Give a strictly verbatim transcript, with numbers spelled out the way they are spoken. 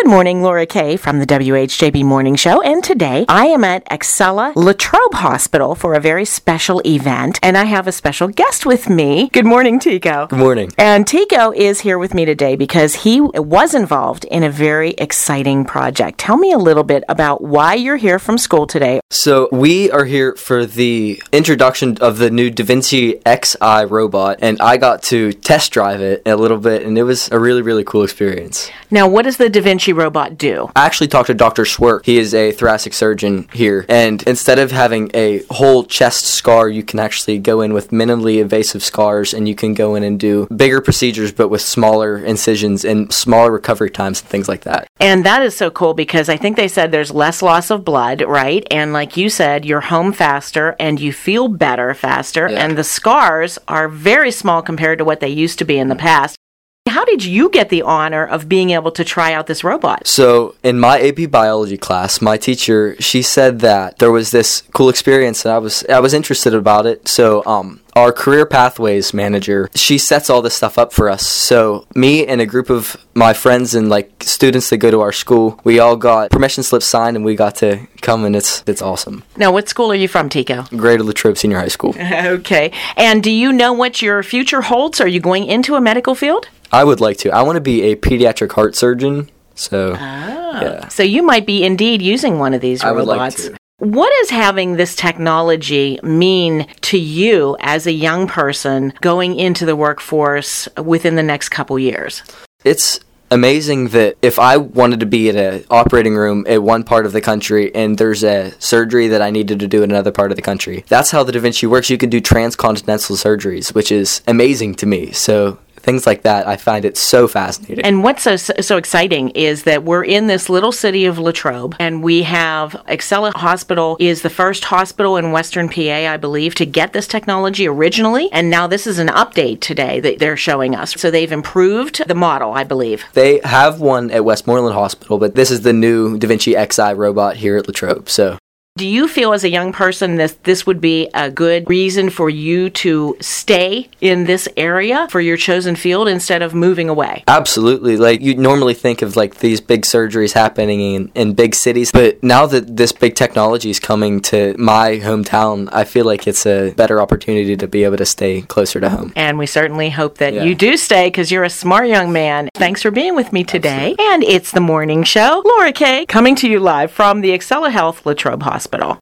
Good morning, Laura Kay from the W H J B Morning Show, and today I am at Excella Latrobe Hospital for a very special event, and I have a special guest with me. Good morning, Tico. Good morning. And Tico is here with me today because he was involved in a very exciting project. Tell me a little bit about why you're here from school today. So we are here for the introduction of the new DaVinci X I robot, and I got to test drive it a little bit, and it was a really, really cool experience. Now, what does the DaVinci robot do? I actually talked to Doctor Schwerk. He is a thoracic surgeon here, and instead of having a whole chest scar, you can actually go in with minimally invasive scars, and you can go in and do bigger procedures, but with smaller incisions and smaller recovery times and things like that. And that is so cool because I think they said there's less loss of blood, right? And like you said, you're home faster and you feel better faster, Yeah. and the scars are very small compared to what they used to be in the past. How did you get the honor of being able to try out this robot? So in my A P biology class, my teacher, she said that there was this cool experience, and I was I was interested about it. So um, our career pathways manager, she sets all this stuff up for us. So me and a group of my friends and like students that go to our school, we all got permission slips signed, and we got to come, and it's it's awesome. Now, what school are you from, Tico? Greater Latrobe Senior High School. Okay. And do you know what your future holds? Are you going into a medical field? I would like to. I want to be a pediatric heart surgeon. So, Oh. yeah. So you might be indeed using one of these I robots. would like to. What does having this technology mean to you as a young person going into the workforce within the next couple years? It's amazing that if I wanted to be in an operating room at one part of the country and there's a surgery that I needed to do in another part of the country, that's how the DaVinci works. You can do transcontinental surgeries, which is amazing to me. So things like that, I find it so fascinating. And what's so so exciting is that we're in this little city of Latrobe, and we have Excella Hospital is the first hospital in Western P A, I believe, to get this technology originally, and now this is an update today that they're showing us. So they've improved the model, I believe. They have one at Westmoreland Hospital, but this is the new DaVinci X I robot here at Latrobe. So do you feel as a young person that this would be a good reason for you to stay in this area for your chosen field instead of moving away? absolutely. Like, you normally think of like these big surgeries happening in, in big cities, but now that this big technology is coming to my hometown, I feel like it's a better opportunity to be able to stay closer to home. And we certainly hope that Yeah. you do stay because you're a smart young man. Thanks for being with me today. And it's the morning show. Laura Kay coming to you live from the Excella Health Latrobe Hospital.